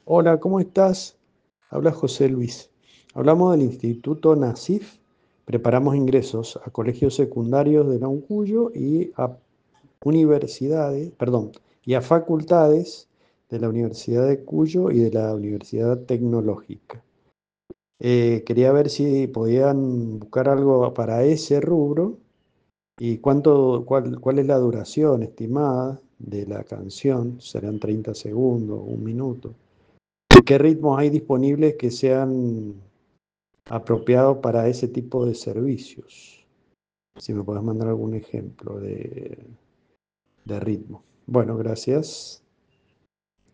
Hola, ¿cómo estás? Habla José Luis. Hablamos del Instituto NACIF. Preparamos ingresos a colegios secundarios de Nauncuyo y a universidades, perdón, y a facultades de la Universidad de Cuyo y de la Universidad Tecnológica. Quería ver si podían buscar algo para ese rubro y cuál es la duración estimada de la canción. ¿Serán 30 segundos, un minuto? ¿Qué ritmos hay disponibles que sean apropiados para ese tipo de servicios? Si me puedes mandar algún ejemplo de ritmo. Bueno, gracias.